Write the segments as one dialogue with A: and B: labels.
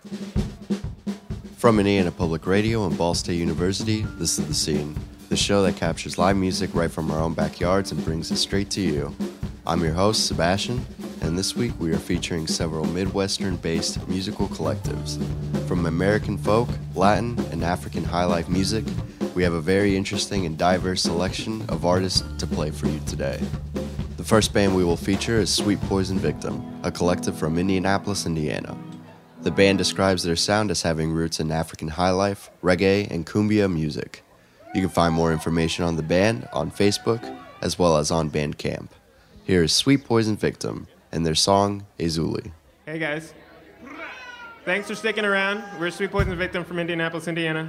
A: From Indiana Public Radio and Ball State University, this is The Scene, the show that captures live music right from our own backyards and brings it straight to you. I'm your host, Sebastian, and this week we are featuring several Midwestern-based musical collectives. From American folk, Latin, and African highlife music, we have a very interesting and diverse selection of artists to play for you today. The first band we will feature is Sweet Poison Victim, a collective from Indianapolis, Indiana. The band describes their sound as having roots in African highlife, reggae, and cumbia music. You can find more information on the band on Facebook as well as on Bandcamp. Here is Sweet Poison Victim and their song, Ezuli.
B: Hey guys. Thanks for sticking around. We're Sweet Poison Victim from Indianapolis, Indiana.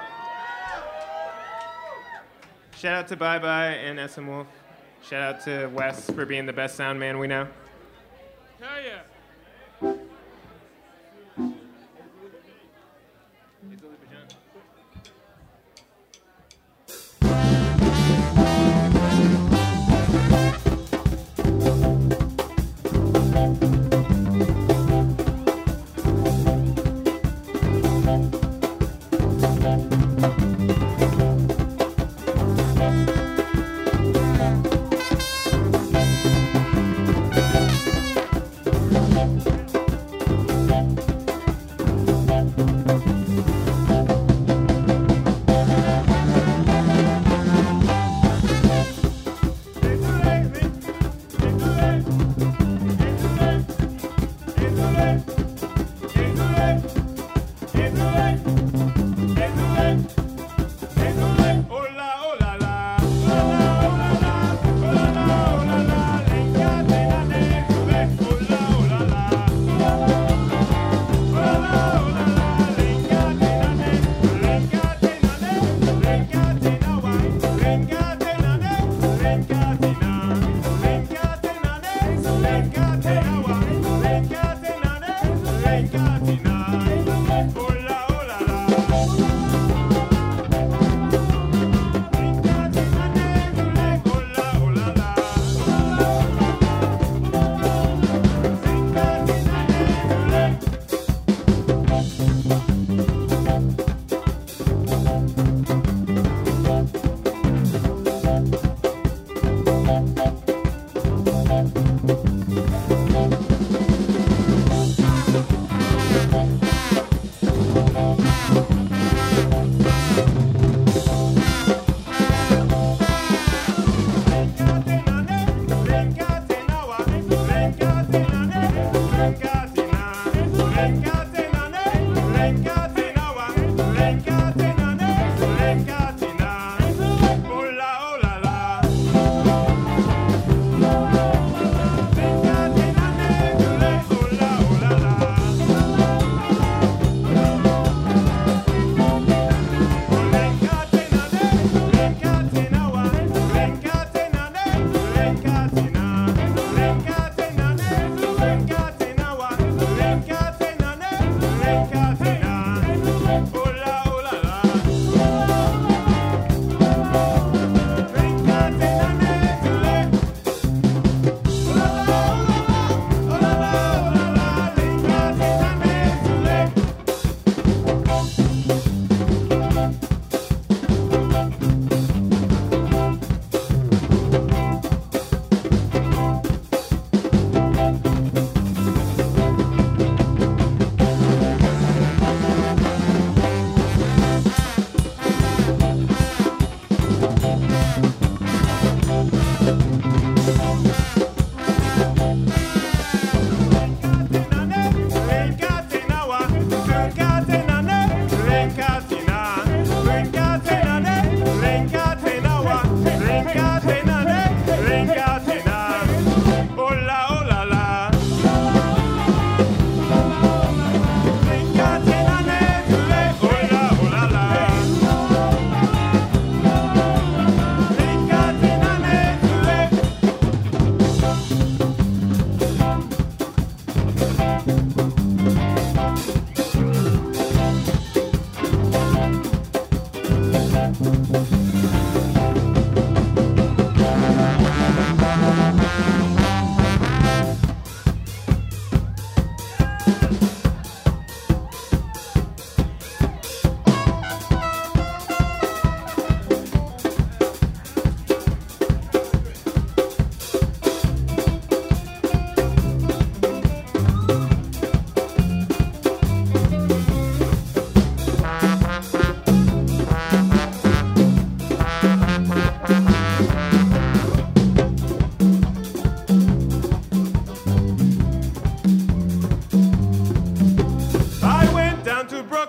B: Shout out to Bye Bye and SM Wolf. Shout out to Wes for being the best sound man we know. Hell yeah.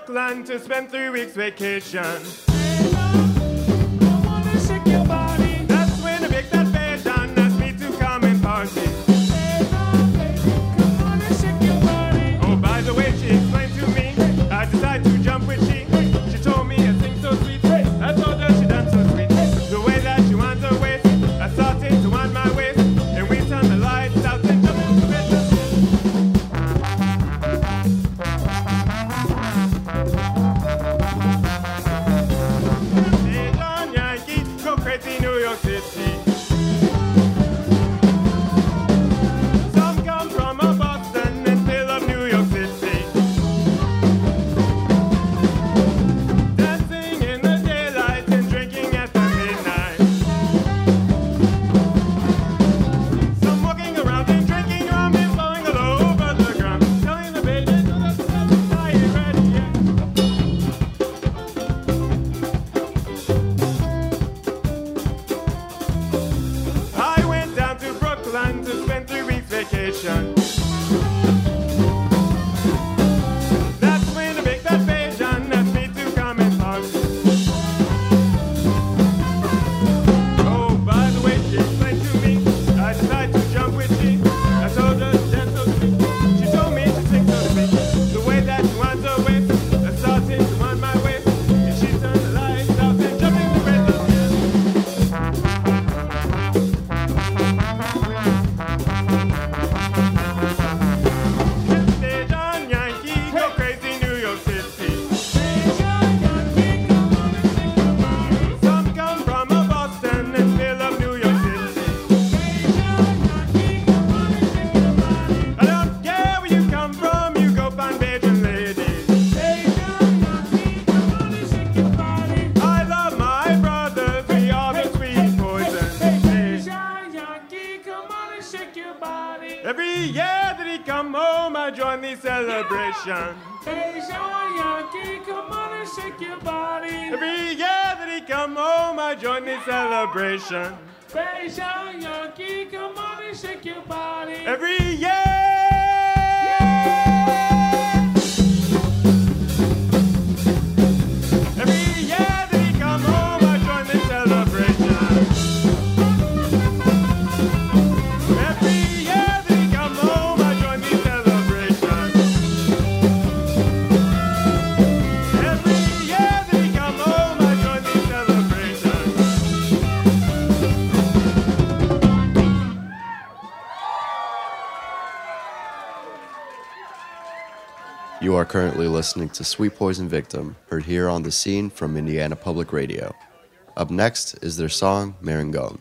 B: Brooklyn to spend 3 weeks vacation. That's when a big fat Bajan asked me to come and party. Oh, by the way, she explained to me, I decided to jump with she. She told me I sing so sweet. I told her she done so sweet. The way that she winds her waist, I started to wind my waist, and we turned the lights out and jumped into business. Bajan Yankee, go crazy New York City. Some come from Boston and fill up New York City. Dancing in the daylight and drinking at the midnight. Some walking around and drinking rum and falling all over the ground. Telling the baby, "No, that's I ain't ready yet." I went down to Brooklyn to spend 3 weeks vacation. That's when a big fat Bajan asked me to come and party. Oh, by the way, she explained to me, I decided to jump with she. I told her to dance so sweet. She told me to sing so sweet. The way that she winds her waist, I started to wind my waist, and she turned the lights out and jumped in the rhythm. Bajan Yankee, go crazy New York City. Some come from Boston and fill up New York City. I don't care where you come from, you go find Bajan ladies. I love my brothers, we are the sweet poison. Every year that he come home, I join the celebration. Every year that he come home, I join the celebration. Every year. Every year that he come home, I join the celebration. Every year that he come home, I join the celebration. Every year that he come home, I join the celebration.
A: You are currently listening to Sweet Poison Victim, heard here on The Scene from Indiana Public Radio. Up next is their song, Marengon.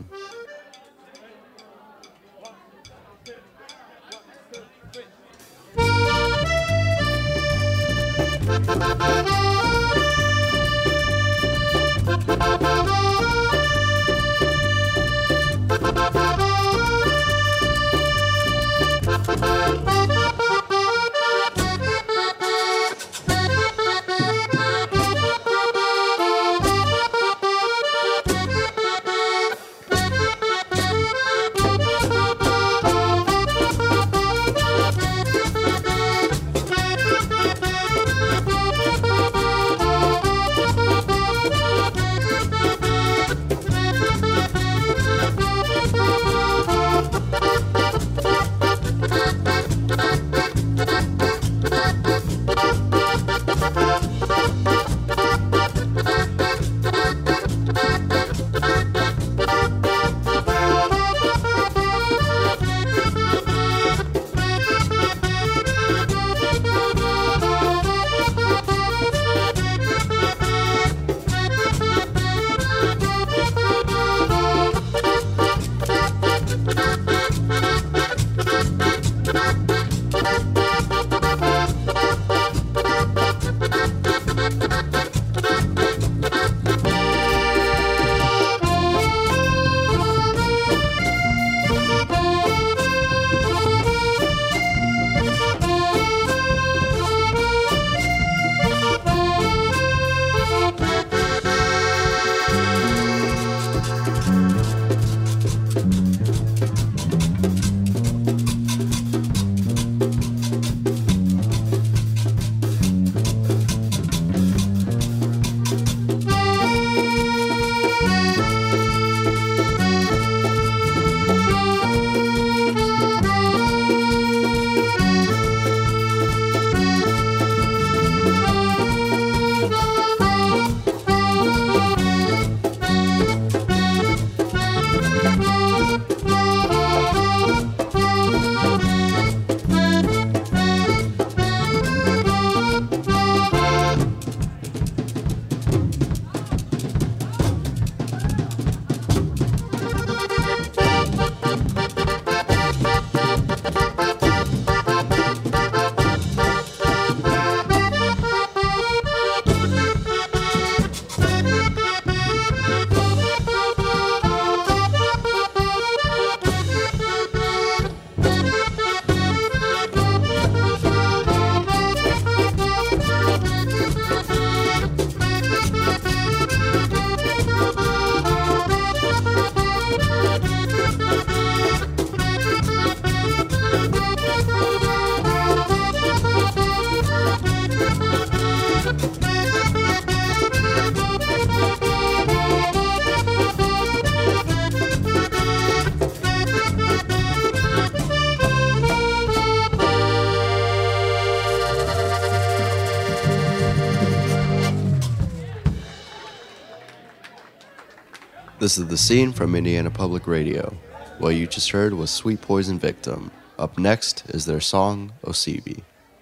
A: This is The Scene from Indiana Public Radio. What you just heard was Sweet Poison Victim. Up next is their song, Osibi.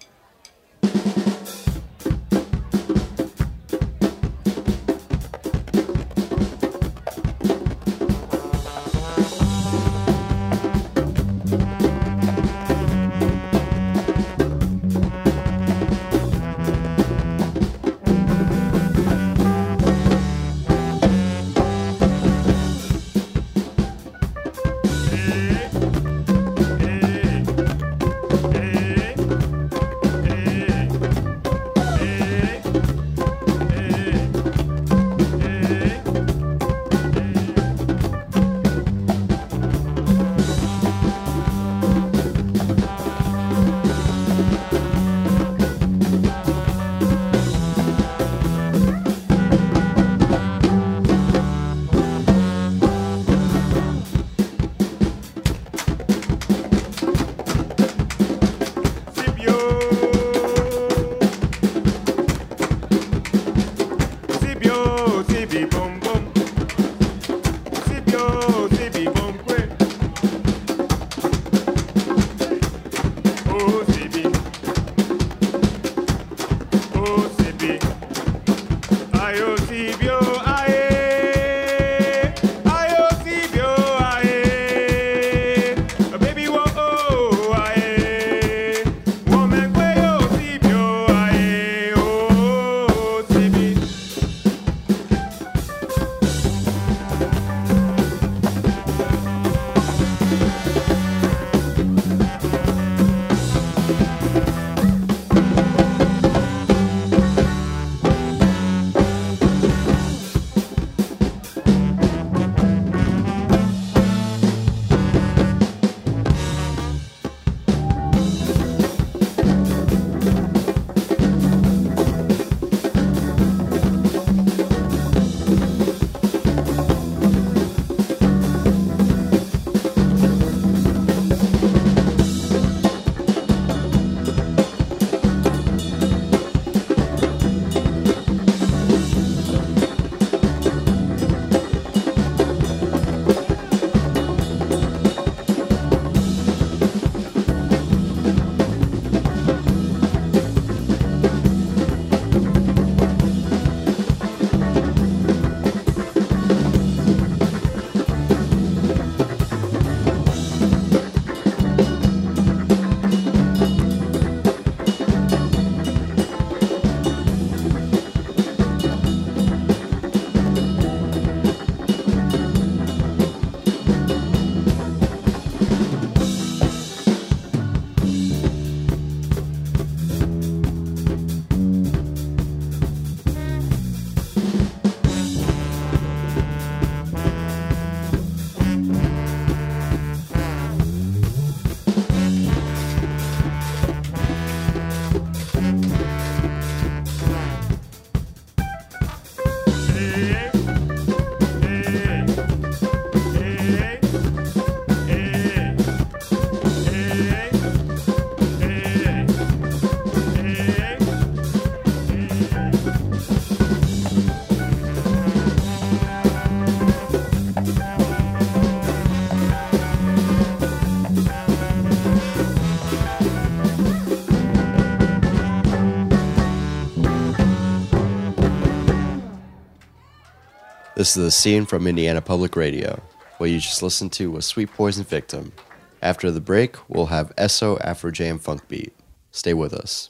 A: This is The Scene from Indiana Public Radio. What you just listened to was Sweet Poison Victim. After the break, we'll have Esso Afro Jam Funk Beat. Stay with us.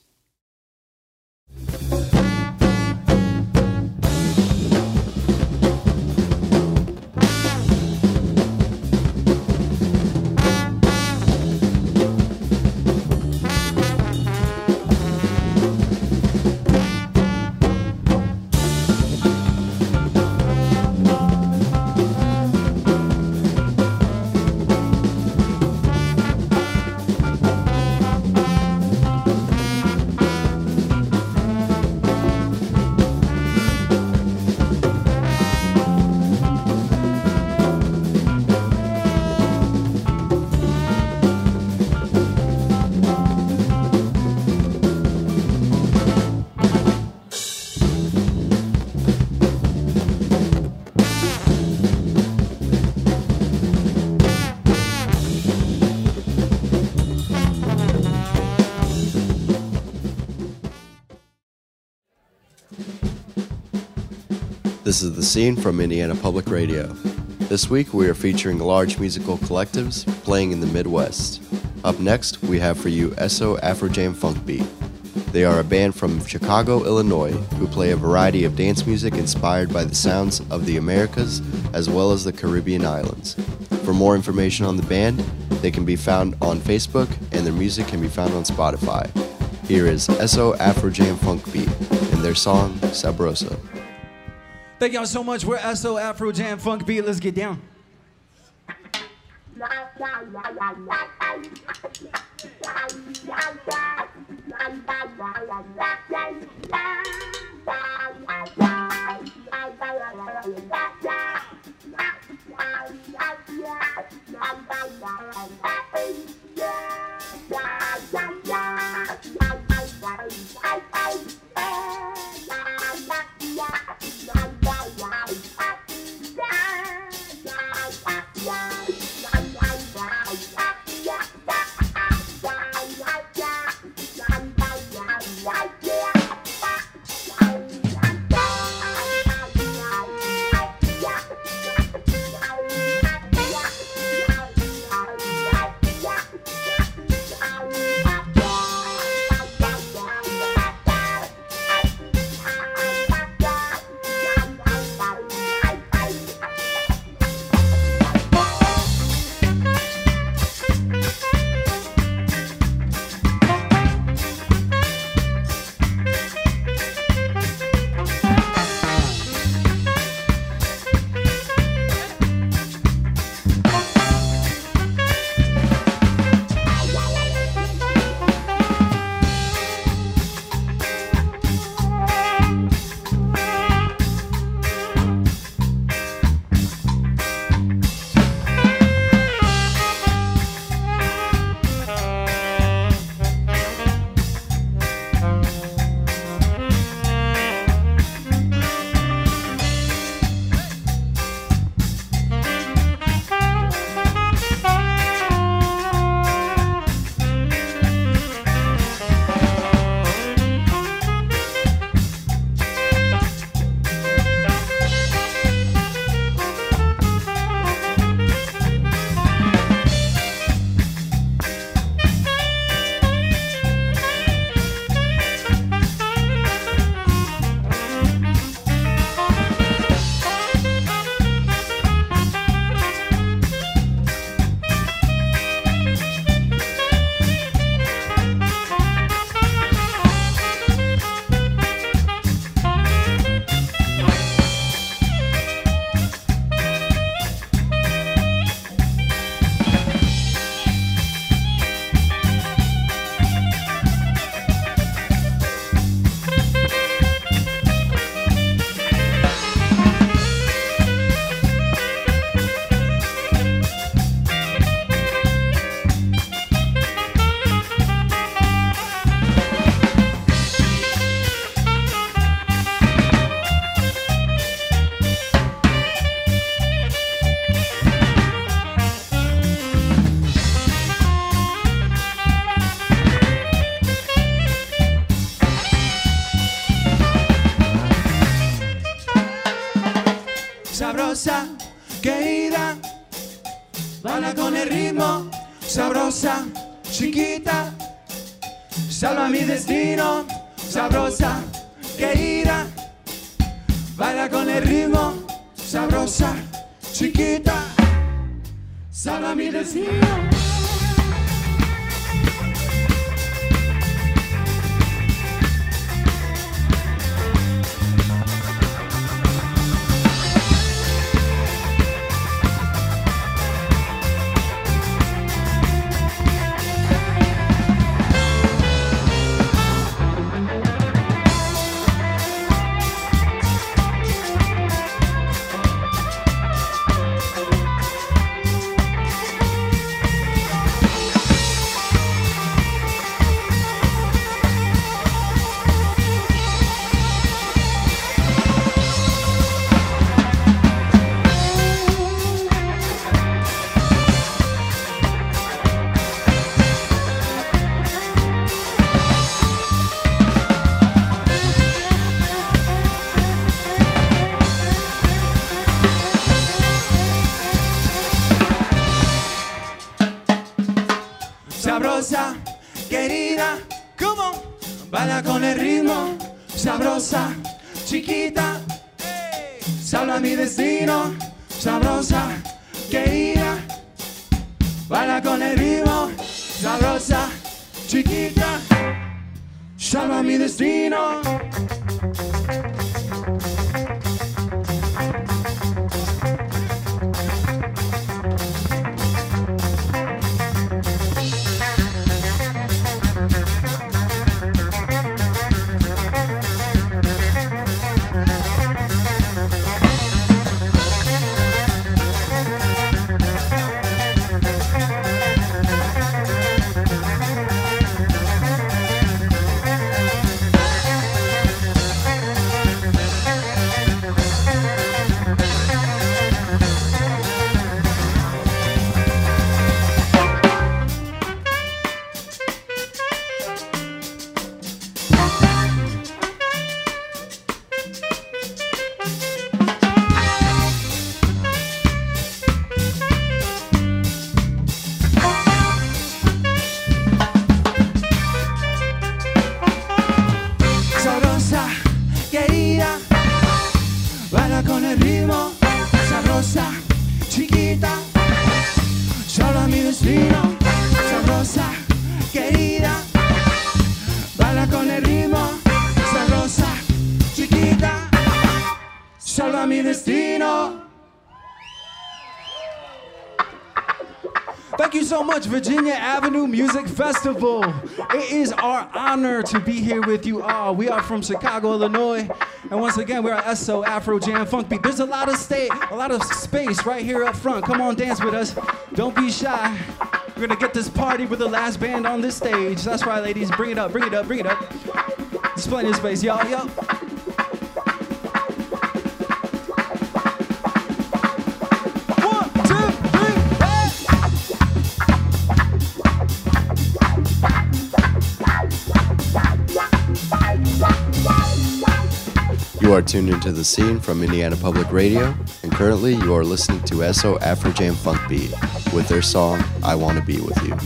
A: This is The Scene from Indiana Public Radio. This week we are featuring large musical collectives playing in the Midwest. Up next, we have for you Esso Afro-Jam Funk Beat. They are a band from Chicago, Illinois, who play a variety of dance music inspired by the sounds of the Americas as well as the Caribbean islands. For more information on the band, they can be found on Facebook and their music can be found on Spotify. Here is Esso Afro-Jam Funk Beat and their song, Sabrosa.
C: Thank y'all so much. We're Esso Afro-Jam Funk Beat. Let's get down. Sabrosa, querida, baila con el ritmo. Sabrosa, chiquita, salva mi destino. Sabrosa, querida, baila con el ritmo. Sabrosa, chiquita, salva mi destino. sabrosa, chiquita, salva mi destino, sabrosa, querida, baila con el ritmo, sabrosa, chiquita, salva mi destino. Baila con el ritmo, sabrosa, chiquita, salva mi destino, sabrosa, querida. Baila con el ritmo, sabrosa, chiquita, salva mi destino. Thank you so much, Virginia Avenue Music Festival. It is our honor to be here with you all. We are from Chicago, Illinois. And once again, we're at SO Afro Jam Funk Beat. There's a lot of space right here up front. Come on, dance with us. Don't be shy. We're gonna get this party with the last band on this stage. That's right, ladies. Bring it up, bring it up, bring it up. There's plenty of space, y'all. Yo.
A: You are tuned into The Scene from Indiana Public Radio, and currently you are listening to SO Afro Jam Funk Beat with their song, I Wanna Be With You.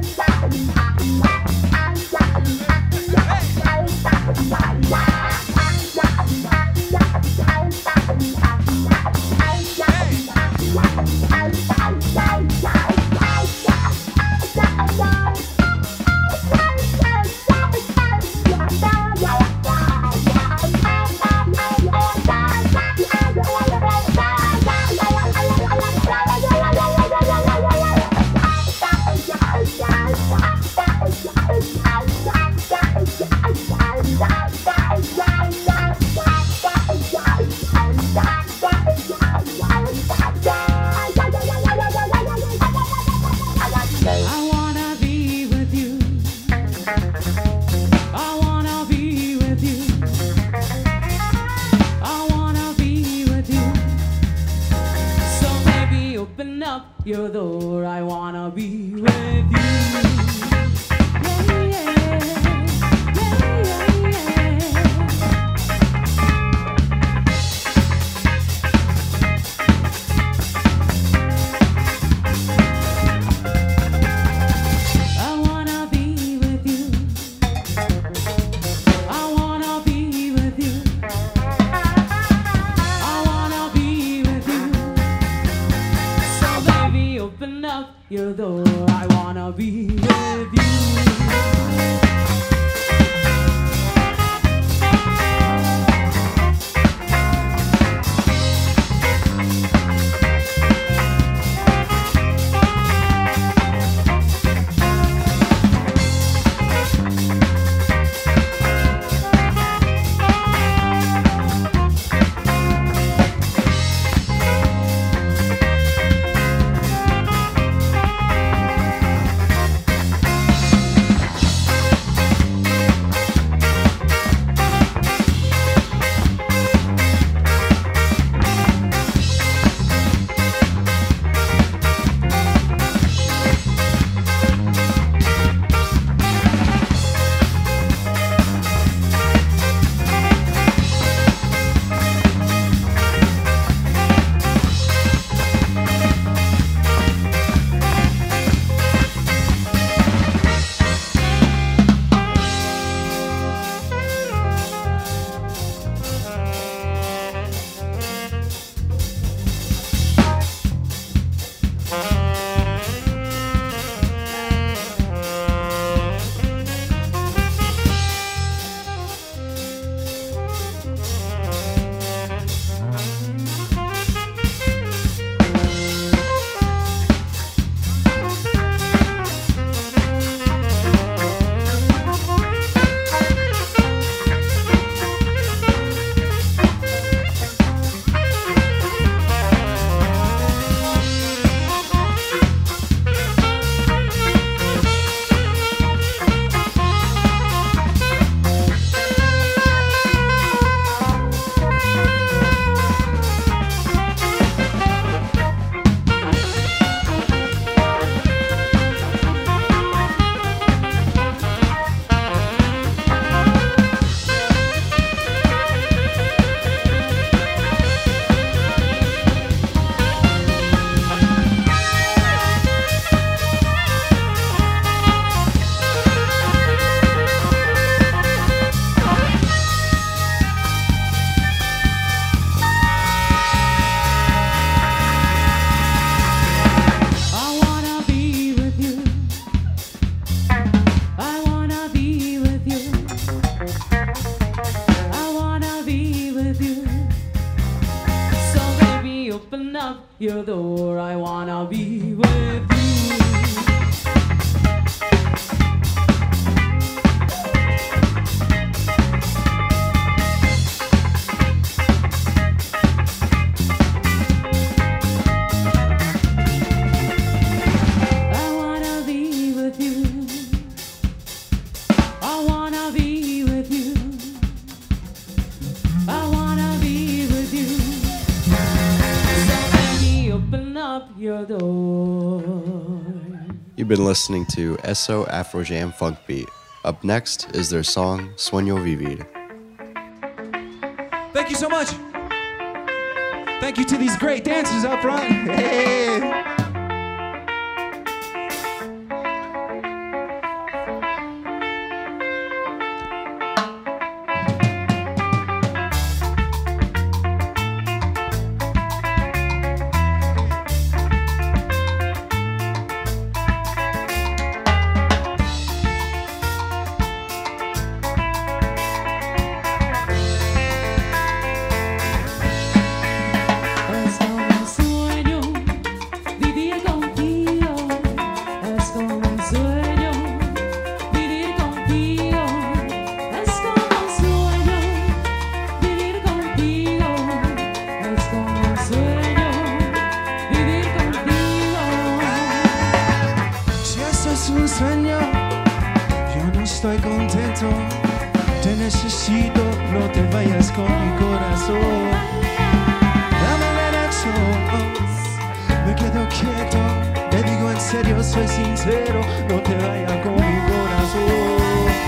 D: Your door, I wanna be with you. Yeah, yeah, I wanna be with you. I wanna be with you. I wanna be with you. So baby, open up your door. I want with you. So baby, open up your door. I wanna be with you. Your door.
A: You've been listening to SO Afro Jam Funk Beat. Up next is their song Sueño Vivir.
C: Thank you so much. Thank you to these great dancers up front. Hey.
E: Un sueño, yo no estoy contento, te necesito, no te vayas con mi corazón. Dame derechos, me quedo quieto, te digo en serio, soy sincero, no te vayas con mi corazón.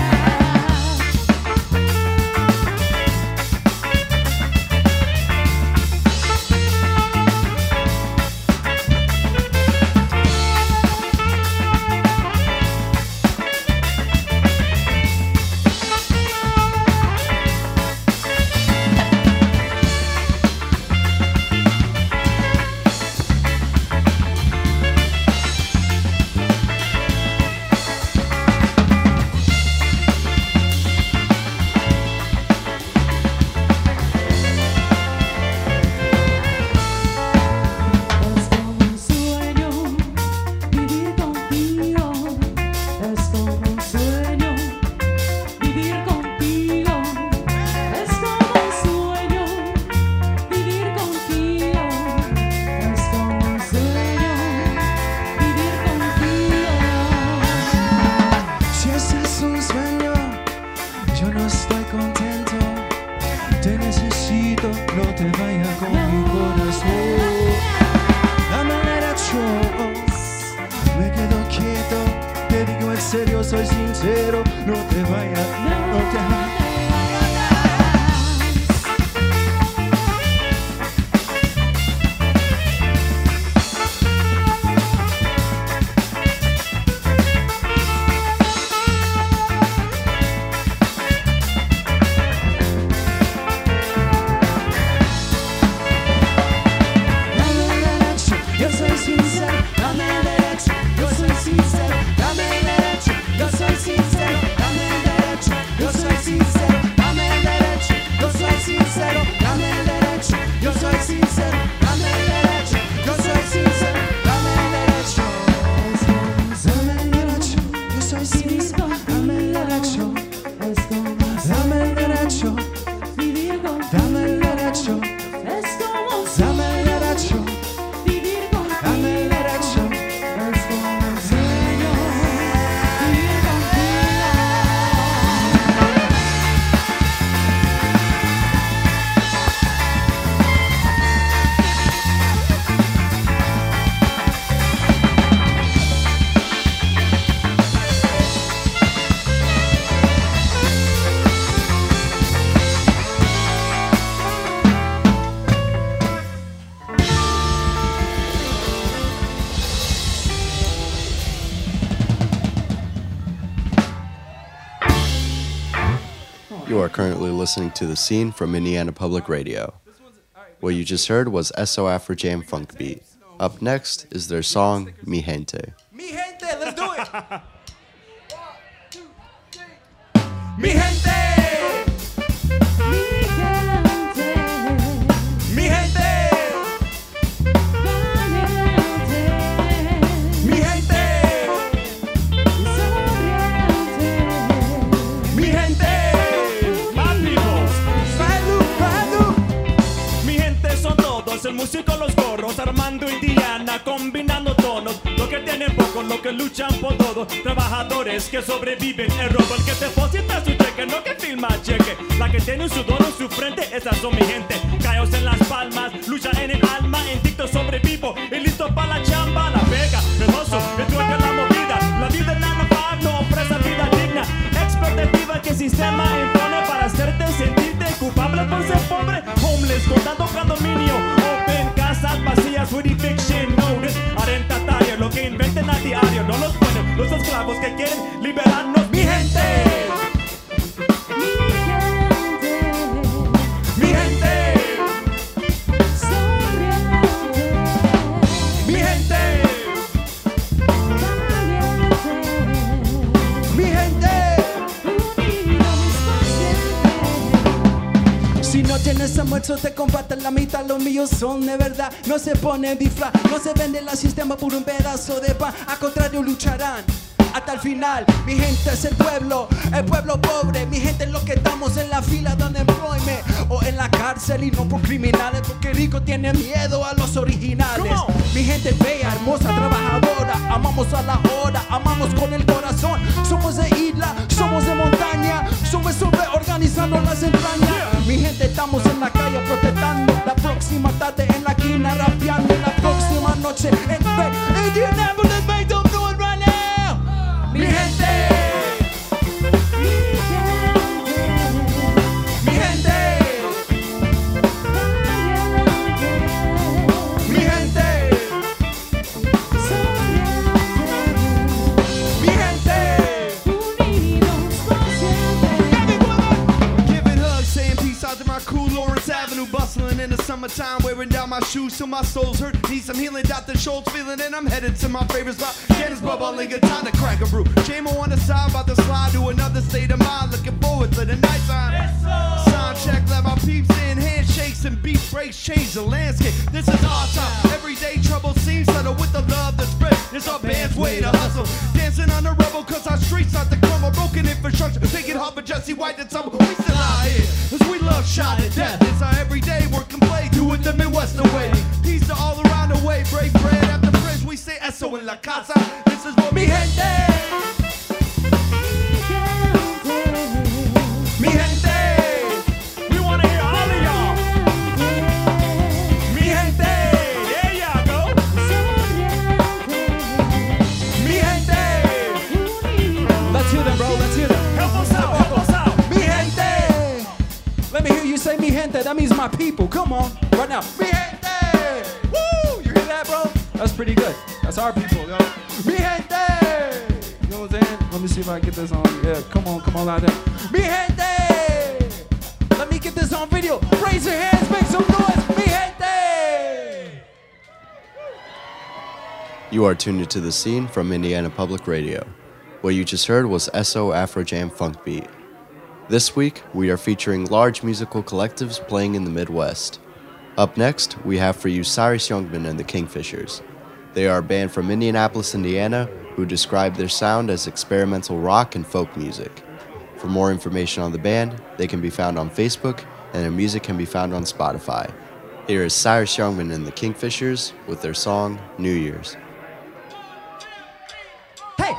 E: Soy sincero, no te vayas, no te vayas.
A: You are currently listening to The Scene from Indiana Public Radio. What you just heard was SO Afro Jam Funk Beat. Up next is their song, Mi Gente.
C: Mi gente, let's do it. 1, 2, 3. Mi gente.
D: Mi gente.
F: pagan por todo. Trabajadores que sobreviven el robo. El que deposita su cheque, no que firma cheque. La que tiene un sudor en su frente, esas son mi gente. Caos en las palmas, lucha en el alma. En TikTok sobrevivo y listo para la chamba. La pega, penoso, el trueque la movida. La vida en la naval no ofrece vida digna. Expectativa que el sistema impone para hacerte sentirte culpable por ser pobre. Homeless, contando condominio. Open, casas vacías, with eviction notice. Arrendatario, lo que inventen a diario. No los ponen los esclavos que quieren liberarnos. Mi gente. Mi gente. Mi gente. Mi gente.
C: Si no tienes almuerzo te comparten la mitad, los míos son de verdad. No se ponen disfraz, no se vende el sistema por un pedazo de pan. Al contrario lucharán hasta el final. Mi gente es el pueblo pobre. Mi gente es lo que estamos en la fila de unemployment o en la cárcel y no por criminales, porque rico tiene miedo a los originales. Mi gente es bella, hermosa, trabajadora. Amamos a la hora, amamos con el corazón. Somos de isla, somos de montaña, somos organizando las entrañas. Mi gente estamos en la calle protestando. La próxima tarde en la esquina rapeando. La próxima noche en bed. And you never let me do it right now. Mi gente. Mi gente. Mi gente. Mi gente.
G: Giving hugs, saying peace out to my crew, Lawrence Avenue, bustling in the summertime, wearing down my shoes till my soul's hurt. Need some healing, Dr. Schultz feeling, and I'm headed to my favorite spot. Gettysburg, Lincoln, time to crack a brew. JMO on the side, about to slide to another state of mind. Looking forward to the nighttime. Sound check, let my peeps in, handshakes and beat breaks change the landscape. This is our time. Everyday trouble seems subtle with the love that's spread. It's our band's way to hustle. Dancing on the rebel, cause our streets start to crumble. Broken infrastructure, make it hard for Jesse White to tumble. We still out here, cause we love shot at death. It's our everyday work and play, do it the Midwestern way. Peace to all around the way, break bread after friends. We say eso en la casa. This is what mi gente. Mi gente.
F: We wanna hear all of y'all.
G: Mi gente.
F: There y'all go.
G: Mi gente.
C: Let's hear them, bro. Let's hear them.
F: Help us out, help us out.
C: Mi gente. Let me hear you say mi gente. That means my people. Come on. Right now. Mi gente. Woo! You hear that, bro? That's pretty good. That's our people, yo. Mi gente. You know what I'm saying? Let me see if I can get this on. Yeah, come on out there. Mi gente. Let me get this on video. Raise your hands, make some noise. Mi gente.
A: You are tuned into The Scene from Indiana Public Radio. What you just heard was SO Afro Jam Funk Beat. This week, we are featuring large musical collectives playing in the Midwest. Up next, we have for you Cyrus Youngman and the Kingfishers. They are a band from Indianapolis, Indiana, who describe their sound as experimental rock and folk music. For more information on the band, they can be found on Facebook, and their music can be found on Spotify. Here is Cyrus Youngman and the Kingfishers with their song, New Year's.
C: Hey.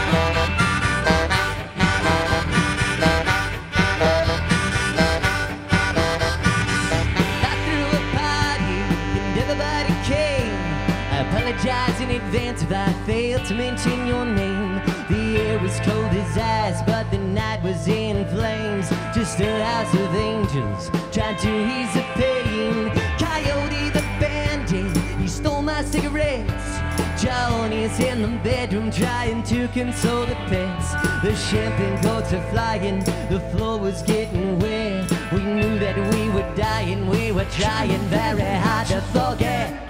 H: Apologize in advance if I failed to mention your name. The air was cold as ice, but the night was in flames. Just a house of angels trying to ease the pain. Coyote the bandit, he stole my cigarettes. Johnny's in the bedroom trying to console the pets. The champagne corks are flying, the floor was getting wet. We knew that we were dying, we were trying very hard to forget.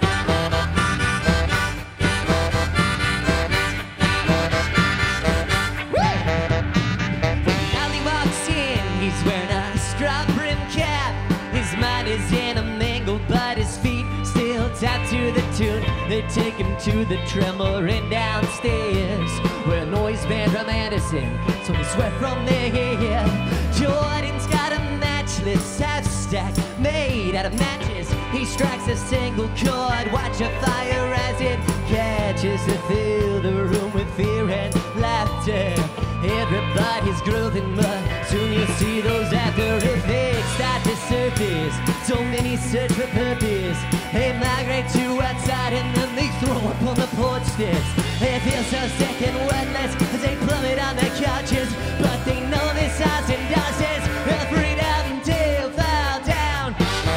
H: To the tune, they take him to the Tremor and downstairs, where a noise band from Anderson, so we sweat from there. Jordan's got a matchless half stack made out of matches. He strikes a single chord, watch a fire as it catches to fill the room with fear and laughter. Everybody's grooving, but soon you'll see those after effects start to surface. So many search for purpose. They migrate to outside and then they throw up on the porch steps. They feel so sick and wordless as they plummet on their couches, but they know this house and doses will freedom till fall down.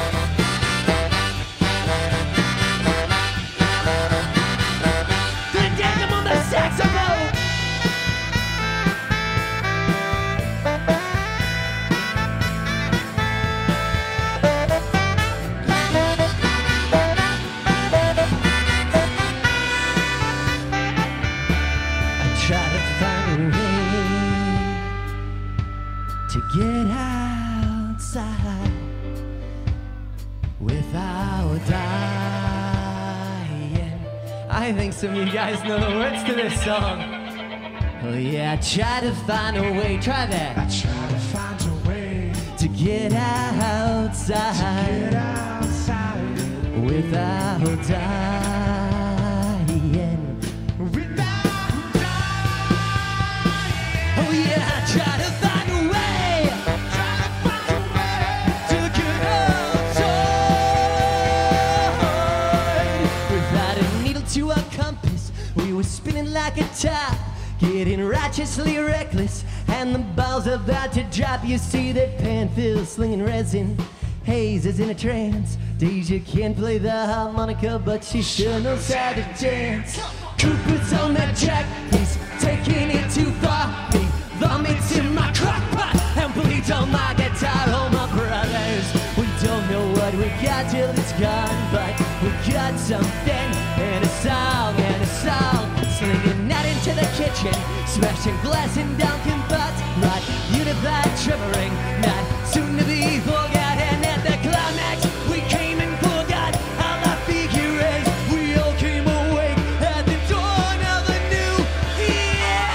H: The denim on the saxophone. Get outside without dying. I think some of you guys know the words to this song. Oh yeah, try to find a way. Try that. I try to find a way to get outside, without dying. Oh yeah, I try to find a way. To a compass, we were spinning like a top, getting righteously reckless, and the ball's about to drop. You see that Panfield slinging resin, Hayes is in a trance. Deja can't play the harmonica, but she sure knows how to dance. Cooper's on that track, he's taking it too far. He vomits in my crock pot and bleeds on my guitar. Oh my brothers, we don't know what we got till it's gone, but we got something. And a song, slinging out into the kitchen, smashing glass in Dunkin' pots, not unified trembling, not soon to be forgotten. At the climax, we came and forgot how our figure is. We all came awake at the dawn of a new year.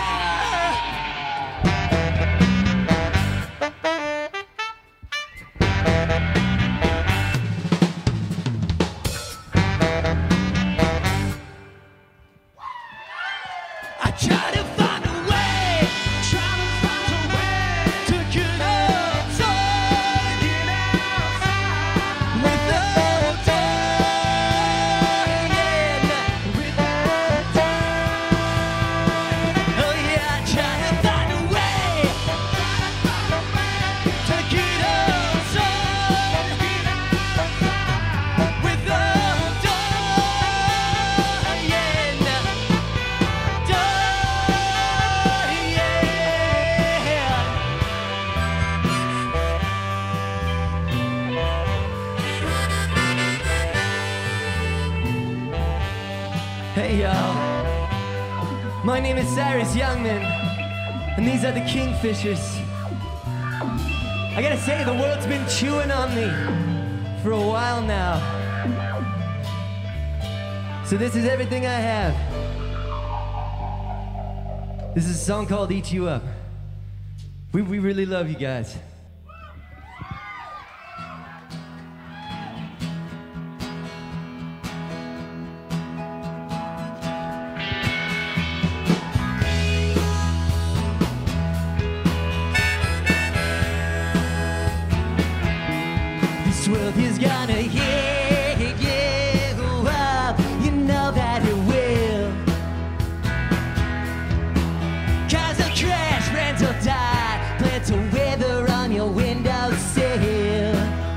H: I try to find a way to get outside, without dying. Oh yeah, I try to find a way to get outside, without dying. Hey y'all, my name is Cyrus Youngman, and these are the Kingfishers. I gotta say, the world's been chewing on me for a while now. So this is everything I have. This is a song called Eat You Up. We really love you guys. This world is gonna you up, you know that it will. 'Cause a crash, rent or die, plant a weather on your windowsill.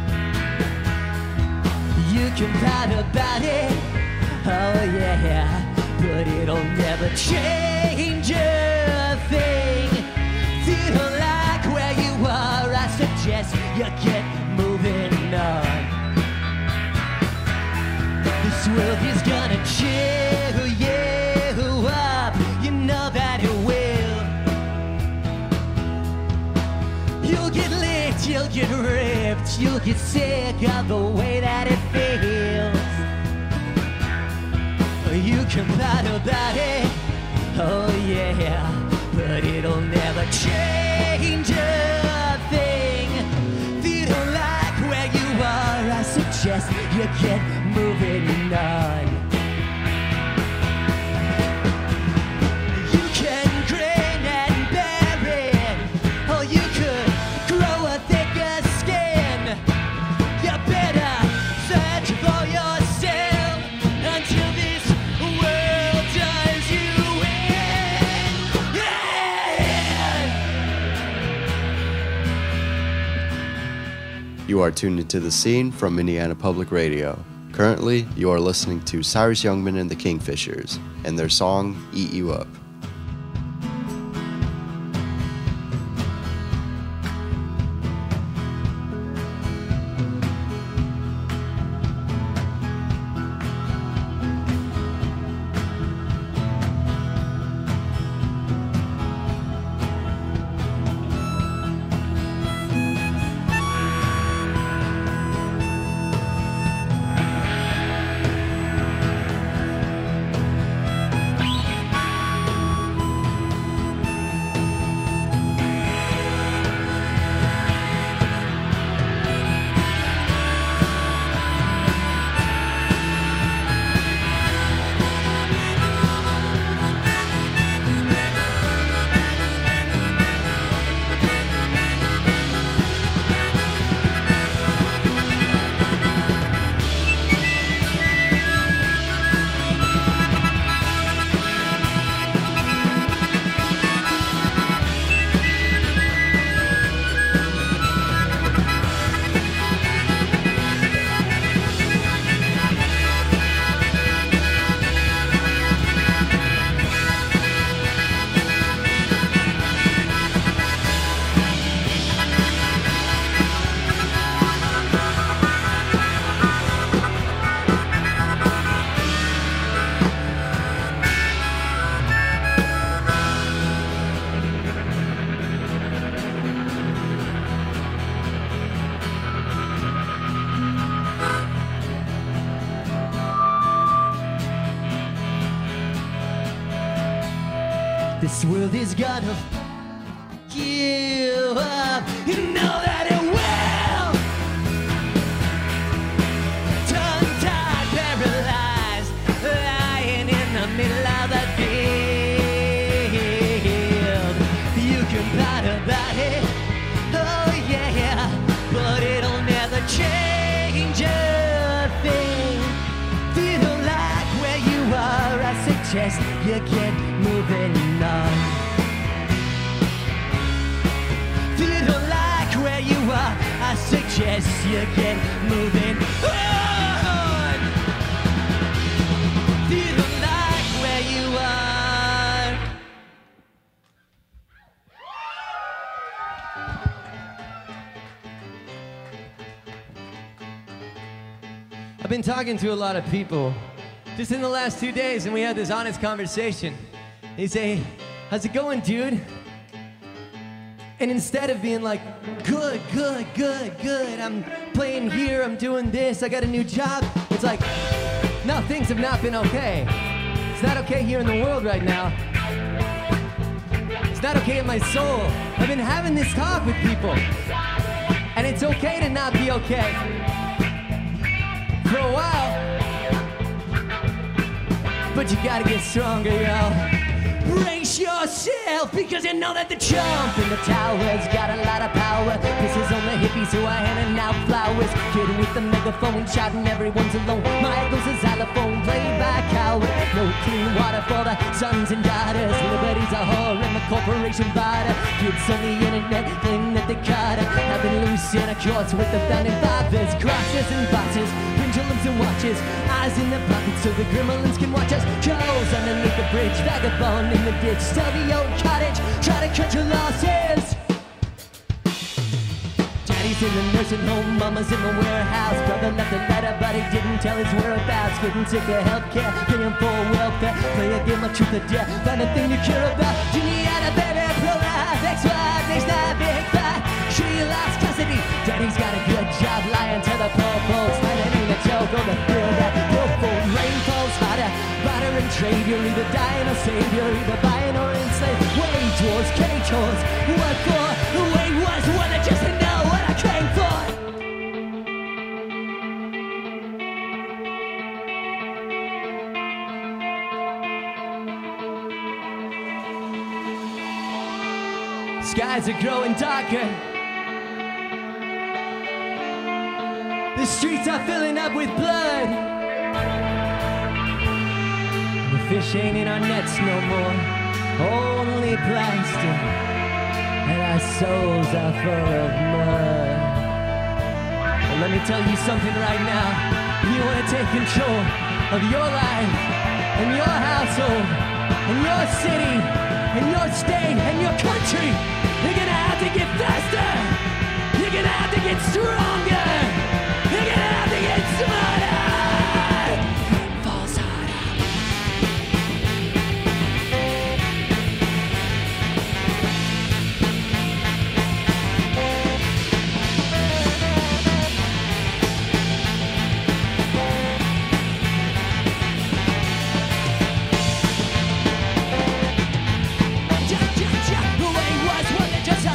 H: You can pout about it, oh yeah, but it'll never change a thing. If you don't like where you are, I suggest you get moving on. This world is gonna cheer you up, you know that it will. You'll get licked, you'll get ripped, you'll get sick of the way that it feels. You can pout about it, oh yeah, but it'll never change a thing. If you don't like where you are, I suggest you get moving on.
A: You are tuned into The Scene from Indiana Public Radio. Currently, you are listening to Cyrus Youngman and the Kingfishers and their song, Eat You Up.
H: This world is gonna f you up. You know that it will. Tongue-tied, paralyzed, lying in the middle of the field. You can fight about it, oh yeah, but it'll never change a thing. If you don't like where you are, I suggest you get moving on. If you don't like where you are, I suggest you get moving on. If you don't like where you are. I've been talking to a lot of people just in the last 2 days, and we had this honest conversation. They say, how's it going, dude? And instead of being like, good, good, good, good, I'm playing here, I'm doing this, I got a new job, it's like, no, things have not been okay. It's not okay here in the world right now. It's not okay in my soul. I've been having this talk with people, and it's okay to not be okay. For a while, but you gotta get stronger, yo. Brace yourself, because you know that the jump in the tower's got a lot of power. This is on the hippies who are handing out flowers, kidding with the megaphone, shouting everyone's alone. My echoes a xylophone played by a coward. No clean water for the sons and daughters. Liberty's a whore and the corporation bought her. Kids on the internet claim that they caught her. I've been loose in a course with the founding fathers. Crosses and boxes, pendulums and watches, eyes in their pockets so the gremlins can watch us. Joes underneath the bridge, vagabond in the ditch, sell the old cottage, try to cut your losses. Daddy's in the nursing home, mama's in the warehouse. Brother left a letter but he didn't tell his whereabouts. Getting sick of healthcare, paying for welfare. Play a game of truth or dare, find a thing you care about. Juliana, baby, pro-life, ex-wife, next night, big fight. She lost custody, daddy's got a good job, lying to the poor folks. Standing in a joke on the field that willful rain falls harder. Barter and trade, you're either dying or saved, you're either buying or enslaved. Wage wars, cage wars, what for? The way was one that just to know what I came for. Skies are growing darker. The streets are filling up with blood. The fish ain't in our nets no more, only plastic, and our souls are full of mud. Well, let me tell you something right now. You want to take control of your life and your household and your city and your state and your country. You're gonna have to get faster. You're gonna have to get stronger. You're gonna have to get smarter. Falls harder. The way was what it just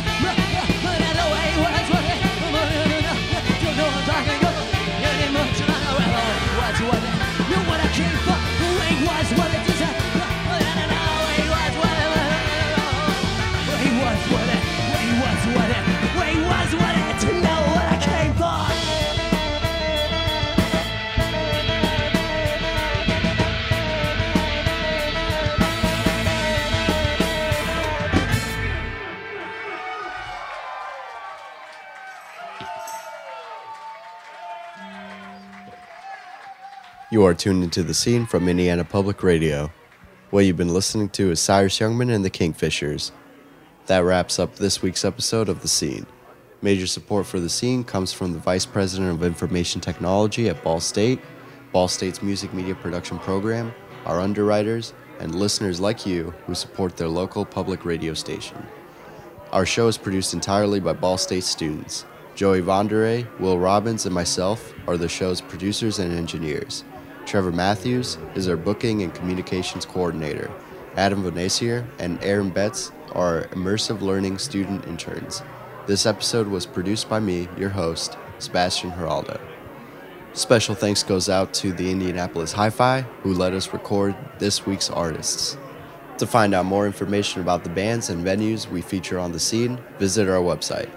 A: You are tuned into The Scene from Indiana Public Radio. What you've been listening to is Cyrus Youngman and the Kingfishers. That wraps up this week's episode of The Scene. Major support for The Scene comes from the Vice President of Information Technology at Ball State, Ball State's music media production program, our underwriters, and listeners like you who support their local public radio station. Our show is produced entirely by Ball State students. Joey Vonderay, Will Robbins, and myself are the show's producers and engineers. Trevor Matthews is our booking and communications coordinator. Adam Vanessier and Aaron Betts are our immersive learning student interns. This episode was produced by me, your host, Sebastian Geraldo. Special thanks goes out to the Indianapolis Hi-Fi, who let us record this week's artists. To find out more information about the bands and venues we feature on The Scene, visit our website,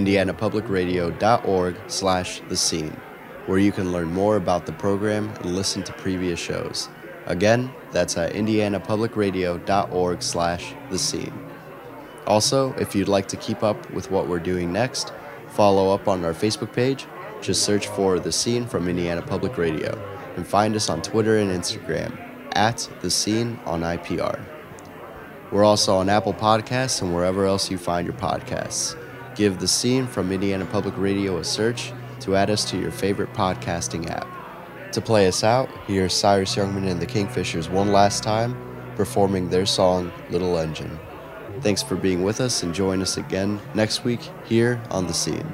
A: indianapublicradio.org/The Scene, where you can learn more about the program and listen to previous shows. Again, that's at indianapublicradio.org/The Scene. Also, if you'd like to keep up with what we're doing next, follow up on our Facebook page. Just search for The Scene from Indiana Public Radio and find us on Twitter and Instagram at The Scene on IPR. We're also on Apple Podcasts and wherever else you find your podcasts. Give The Scene from Indiana Public Radio a search to add us to your favorite podcasting app. To play us out, here's Cyrus Youngman and the Kingfishers one last time, performing their song, Little Engine. Thanks for being with us and join us again next week here on The Scene.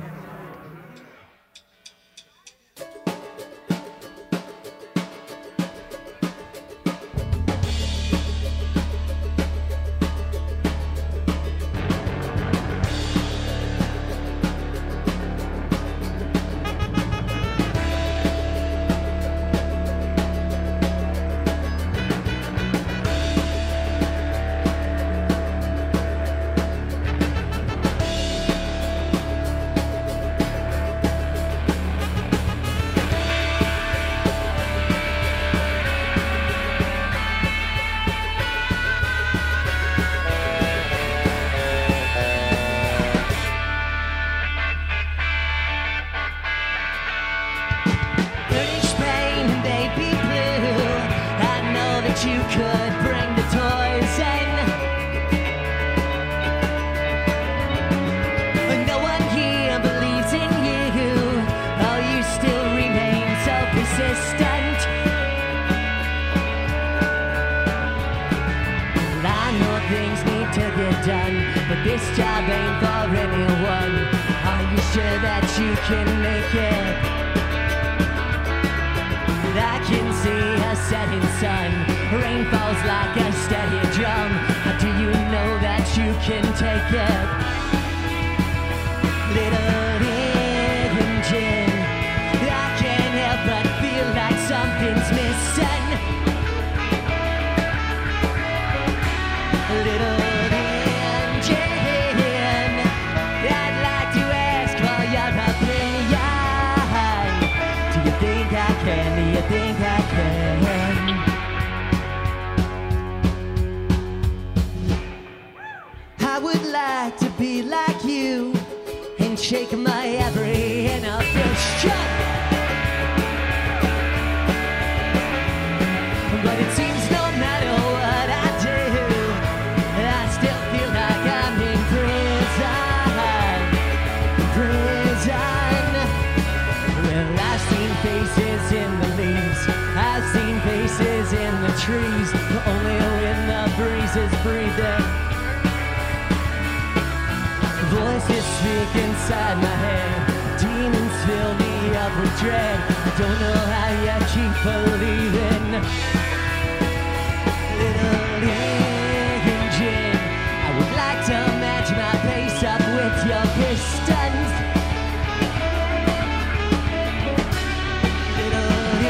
H: You could bring the toys in. No one here believes in you. Oh, you still remain so persistent. I know things need to get done, but this job ain't for anyone. Are you sure that you can make it? I can see a setting sun. Rain falls like a steady drum. How do you know that you can take it? Little engine, I can't help but feel like something's missing. Little engine, I'd like to ask for your opinion. Do you think I can? Do you think I can? I would like to be like you and shake my every inhibition. question. But it seems no matter what I do, I still feel like I'm in prison. Prison. Well, I've seen faces in the leaves, I've seen faces in the trees, but only when the breeze is breathing. Voices speak inside my head, demons fill me up with dread. I don't know how you keep believing. Little engine, I would like to match my pace up with your pistons. Little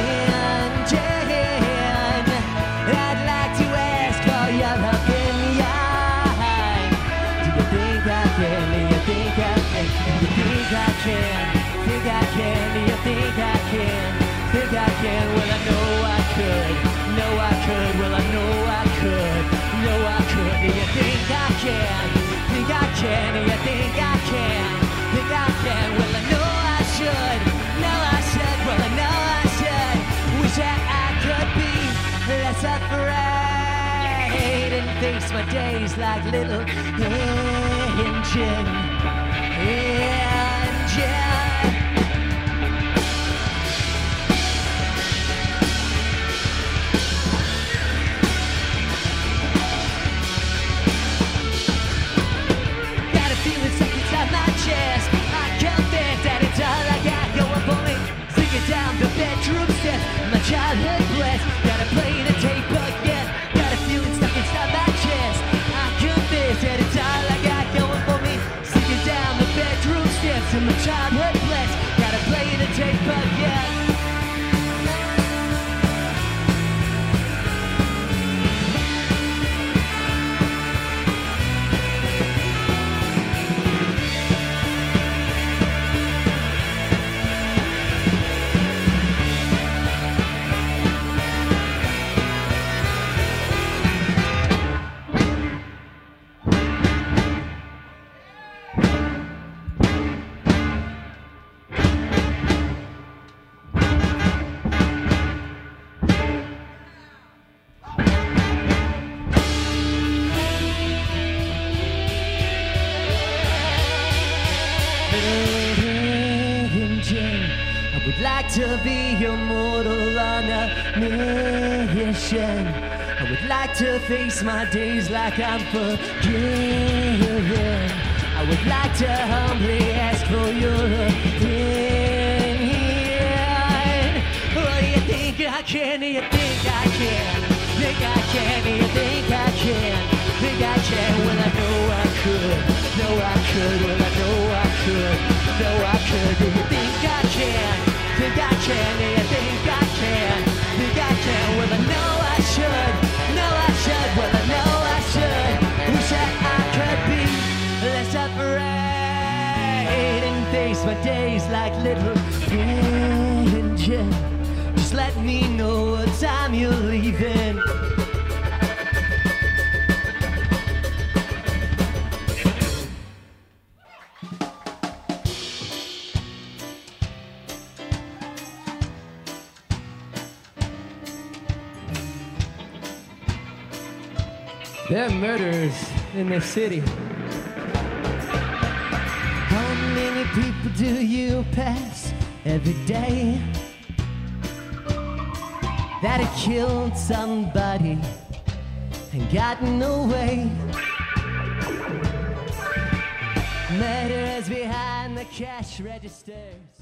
H: engine, I'd like to ask for your opinion. Do you think I can? Do you think I can? Do you think I can? Think I can? Do you think I can? Think I can? Well, I know I could. Know I could. Well, I know I could. Know I could. Do you think I can? Think I can? Do you think I can? Think I can? Well, I know I should. Know I should. Well, I know I should. Wish that I could be less afraid and face my days like little engine. Engine. Down the bedroom stairs, my childhood blessed. Gotta play the tape again. Got a feeling stuck inside my chest. I confess that it's all I got going for me. Singing down the bedroom stairs, and my childhood blessed. Gotta play the tape again. To be your mortal on a mission. I would like to face my days like I'm forgiven. I would like to humbly ask for your opinion. What do you think I can? Do you think I can? Think I can? Do you think I can? Think I can? Well, I know I could. Know I could. Well, I know I could. Know I could. Do you think I can? Think I can, do you think I can? Think I can, well I know I should. Know I should, well I know I should. Wish that I could be less afraid and face my days like little engine. Just let me know what time you're leaving. There are murderers in this city. How many people do you pass every day that have killed somebody and gotten away? Murderers behind the cash registers.